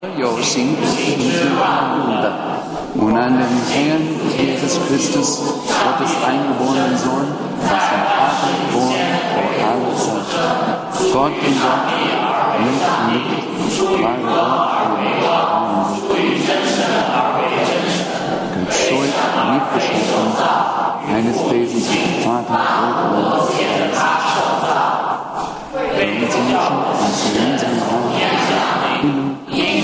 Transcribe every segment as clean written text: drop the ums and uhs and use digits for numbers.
有形之万物的und an dem Herrn Jesus Christus, Gottes eingeborenen Sohn, aus dem Vater geboren vor aller Zeit. Gott in Gott, Licht in Licht, wahre Gott und gezeugt, mitgeschaffen, eines Wesens mit Vater und Geist. Der Menschen und zu unserem Raum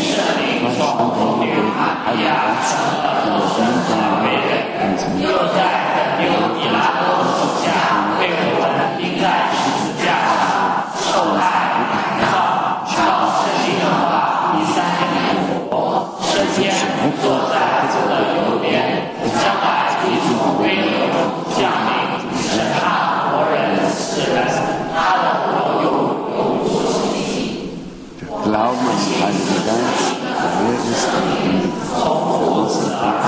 Glauben an den Heiligen Geist, der ist für uns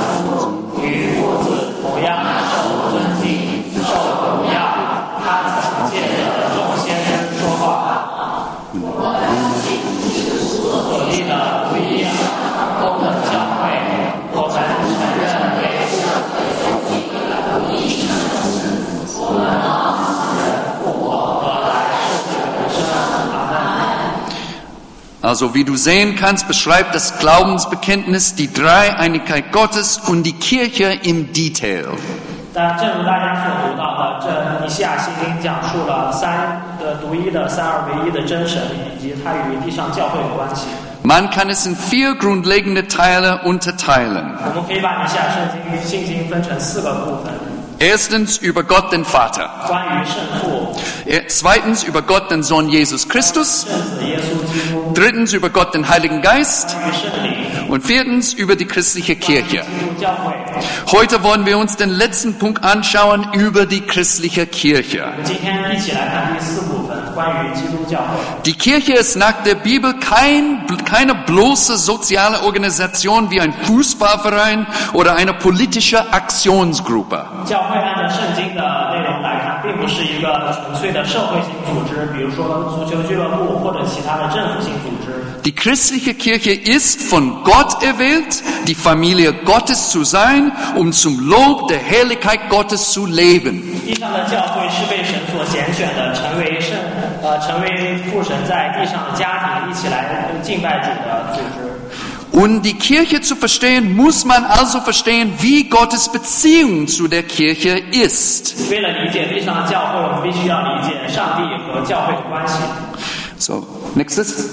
Also wie du sehen kannst, beschreibt das Glaubensbekenntnis die Dreieinigkeit Gottes und die Kirche im Detail. 但正如大家所读到的，这以下信经讲述了独一的三而唯一的真神，以及它与地上教会的关系。 Man kann es in 4 grundlegende Teile unterteilen. 我们可以把以下信经分成4个部分。 Erstens über Gott den Vater. 关于圣父。 Zweitens über Gott den Sohn Jesus Christus. 圣子耶稣基督。 Drittens über Gott den Heiligen Geist. 关于圣灵。 Und viertens über die christliche Kirche. 基督教会。 Heute wollen wir uns den letzten Punkt anschauen über die christliche Kirche. 今天一起来看第4部分，关于基督教会。 Die Kirche ist nach der Bibel keine bloße soziale Organisation wie ein Fußballverein oder eine politische Aktionsgruppe. 教会按照圣经的内容来看，并不是一个纯粹的社会性组织，比如说足球俱乐部或者其他的政府性组织。 Die christliche Kirche ist von Gott erwählt, die Familie Gottes zu sein, um zum Lob der Herrlichkeit Gottes zu leben. 地上的教会是被神所拣选的，成为父神在地上的家庭，一起来敬拜主的组织。 Um die Kirche zu verstehen, muss man also verstehen, wie Gottes Beziehung zu der Kirche ist. 为了理解地上的教会，我们必须要理解上帝和教会的关系。 So, nächstes.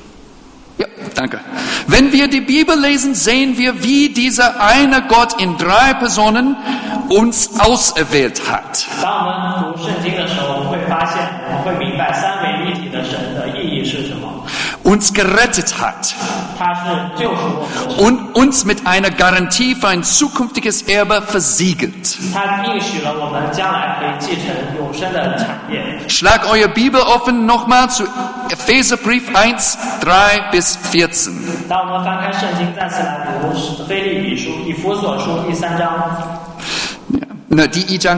Ja, danke. Wenn wir die Bibel lesen, sehen wir, wie dieser eine Gott in 3 Personen uns auserwählt hat. 当我们读圣经的时候，我们会发现，我们会明白三位一体的神的意义是什么。 Uns gerettet hat. 他是救赎我们。 Und uns mit einer Garantie für ein zukünftiges Erbe versiegelt. 他应许了我们将来可以继承永生的产业。 Schlag eure Bibel offen nochmal zu Epheserbrief 1, 3 bis 14. 当我们翻开圣经，再次来读腓立比书、以弗所书第3章。 Na, die I-Jang,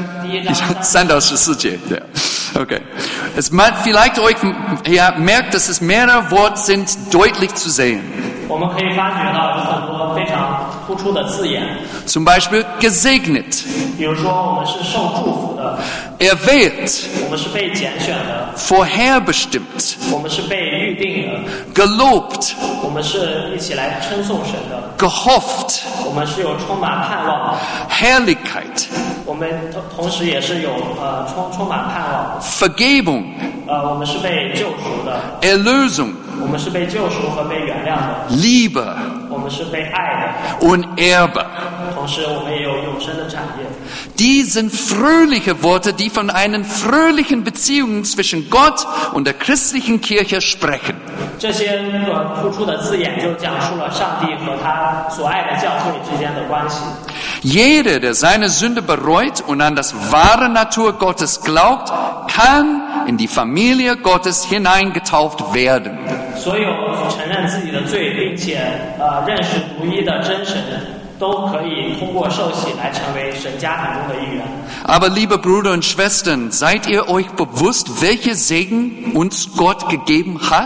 3 到14节, ja. Okay. Vielleicht euch merkt, dass es mehrere Worte sind, deutlich zu sehen. 我们可以发觉到有很多非常突出的字眼。 Zum Beispiel gesegnet. 比如说，我们是受祝福的。 Erwählt. 我们是被拣选的。 Vorherbestimmt. 我们是被预定的。 Gelobt. 我们是一起来称颂神的。 Gehofft. 我们是有充满盼望的。 Herrlichkeit. 我们同时也是有充满盼望。 Vergebung. 我们是被救赎的。 Erlösung. 我们是被救赎和被原谅的。 Liebe. 我们是被爱的。 Und Erbe. 同时，我们也有永生的产业。 Die sind fröhliche Worte, die von einer fröhlichen Beziehung zwischen Gott und der christlichen Kirche sprechen. 这些突出的字眼就讲述了上帝和他所爱的教会之间的关系。 Jeder, der seine Sünde bereut und an das wahre Natur Gottes glaubt, kann in die Familie Gottes hineingetauft werden. 所有承认自己的罪，并且认识独一的真神，都可以通过受洗来成为神家庭中的一员。 Aber liebe Brüder und Schwestern, seid ihr euch bewusst, welche Segen uns Gott gegeben hat?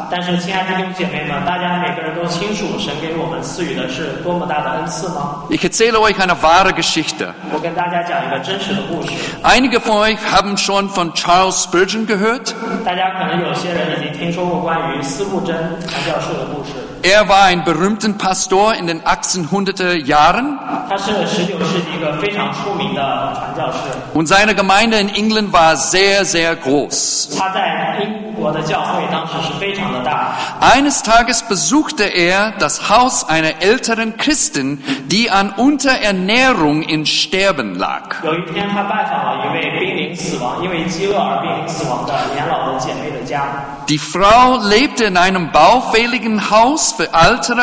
但是，亲爱的弟兄姐妹们，大家每个人都清楚，神给我们赐予的是多么大的恩赐吗？ Ich erzähle euch eine wahre Geschichte. 我跟大家讲一个真实的故事。 Einige von euch haben schon von Charles Spurgeon gehört. 大家可能有些人已经听说过关于司布真传教士的故事。 Er war ein berühmter Pastor in den 1800er Jahren. 他是19世纪一个非常出名的传教士。 Und seine Gemeinde in England war sehr, sehr groß. 他在英国的教会当时是非常的大。 Eines Tages besuchte er das Haus einer älteren Christin, die an Unterernährung in Sterben lag. 有一天，他拜访了一位濒临死亡，因为饥饿而濒临死亡的年老的姐妹的家。 Die Frau lebte in einem baufälligen Haus für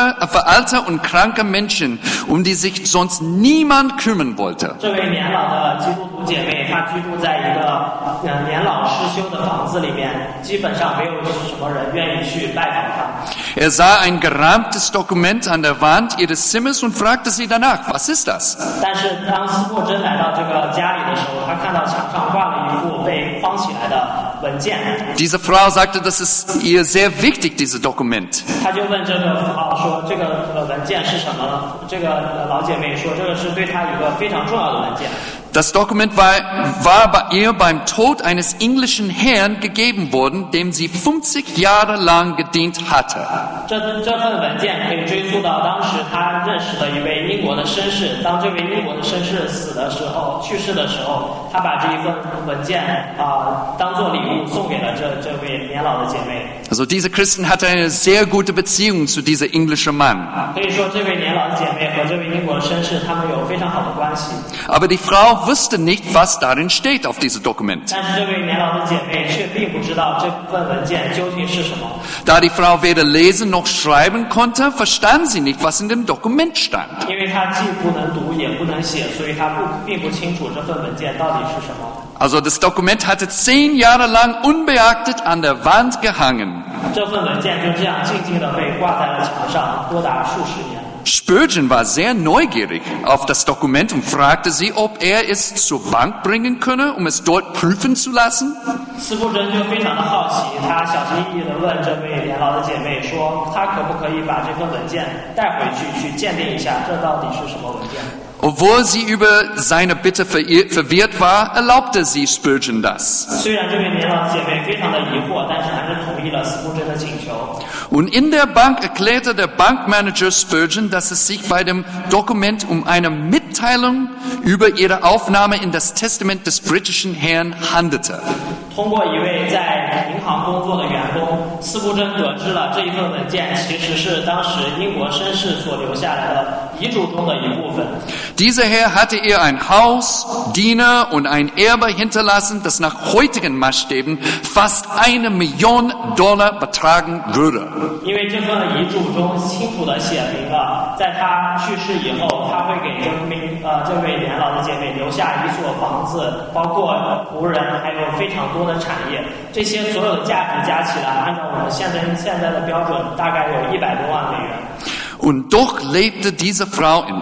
alte und kranke Menschen, um die sich sonst niemand kümmern wollte. 这位年老的基督徒姐妹，她居住在一个年老失修的房子里面，基本上没有什么人愿意去拜访她。 Er sah ein gerahmtes Dokument an der Wand ihres Zimmers und fragte sie danach, was ist das? 但是当司布真来到这个家里的时候，他看到墙上挂了一副被框起来的文件。 Diese Frau sagte, das ist ihr sehr wichtig, dieses Dokument. 他就问这个说这个文件是什么呢？这个老姐妹说，这个是对她一个非常重要的文件。 Das Dokument war bei ihr beim Tod eines englischen Herrn gegeben worden, dem sie 50 Jahre lang gedient hatte. 这份文件可以追溯到当时他认识的一位英国的绅士。当这位英国的绅士去世的时候，他把这一份文件当做礼物送给了这位年老的姐妹。 Also diese Christin hatte eine sehr gute Beziehung zu diesem englischen Mann. 可以说，这位年老的姐妹和这位英国的绅士，他们有非常好的关系。 Aber die Frau wusste nicht, was darin steht auf diesem Dokument. 但是这位年老的姐妹却并不知道这份文件究竟是什么。 Da die Frau weder lesen noch schreiben konnte, verstand sie nicht, was in dem Dokument stand. 因为她既不能读也不能写，所以她并不清楚这份文件到底是什么。 Also das Dokument hatte 10 Jahre lang unbeachtet an der Wand gehangen. 这份文件就这样静静地被挂在了墙上，多达数十年。 Spurgeon war sehr neugierig auf das Dokument und fragte sie, ob er es zur Bank bringen könne, um es dort prüfen zu lassen. 司布真就非常的好奇，他小心翼翼地问这位年老的姐妹说，他可不可以把这份文件带回去鉴定一下，这到底是什么文件？ Obwohl sie über seine Bitte verwirrt war, erlaubte sie Spurgeon das. 虽然这位年老的姐妹非常的疑惑，但是还是同意了司布真的请求。 Und in der Bank erklärte der Bankmanager Spurgeon, dass es sich bei dem Dokument um eine Mitteilung über ihre Aufnahme in das Testament des britischen Herrn handelte. 通过一位在银行工作的员工，司布真得知了这一份文件其实是当时英国绅士所留下来的遗嘱中的一部分。 Dieser Herr hatte ihr ein Haus, Diener und ein Erbe hinterlassen, das nach heutigen Maßstäben fast $1 Million betragen würde. 因为这份遗嘱中清楚地写明了，在他去世以后，他会给这位年老的姐妹留下一所房子，包括仆人，还有非常多的产业。这些所有的价值加起来，按照我们现在的标准，大概有100多万美元。 Und doch lebte diese Frau in